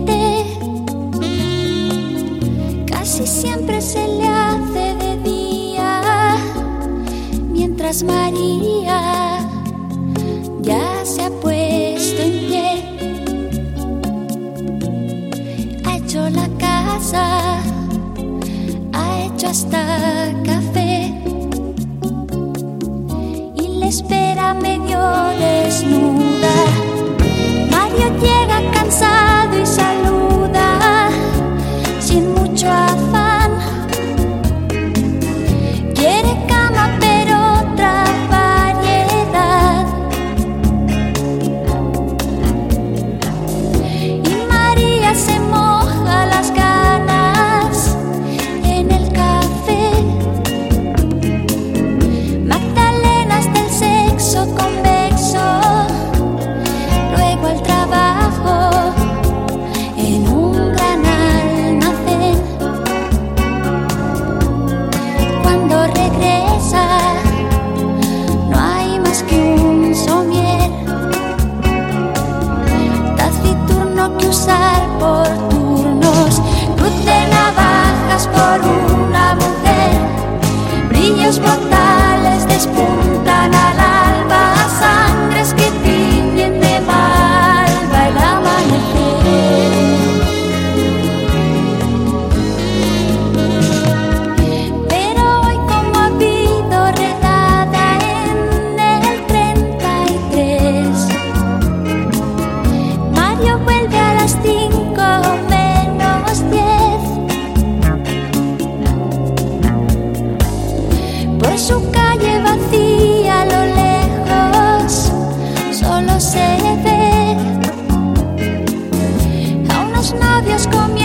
gente. Casi siempre se le hace de día, mientras María ya se ha puesto en pie. Ha hecho la casa, ha hecho hasta café y le espera medio desnuda. Mario llega cansado y saluda sin mucho afán. Quiere cama pero otra variedad. Y María se moja las ganas en el café. Magdalenas del sexo convexo, luego al trabajo en un gran almacén. Cuando regresa no hay más que un somier, taciturno que usar por turnos, cruz de navajas por una mujer, brillos mortales despuntan al alba, sangres que tiñen de malva el amanecer. Pero hoy, como ha habido redada en el 33, Mario vuelve a las 5:10. Por su calle vacía a lo lejos solo se ve a unos novios comiendo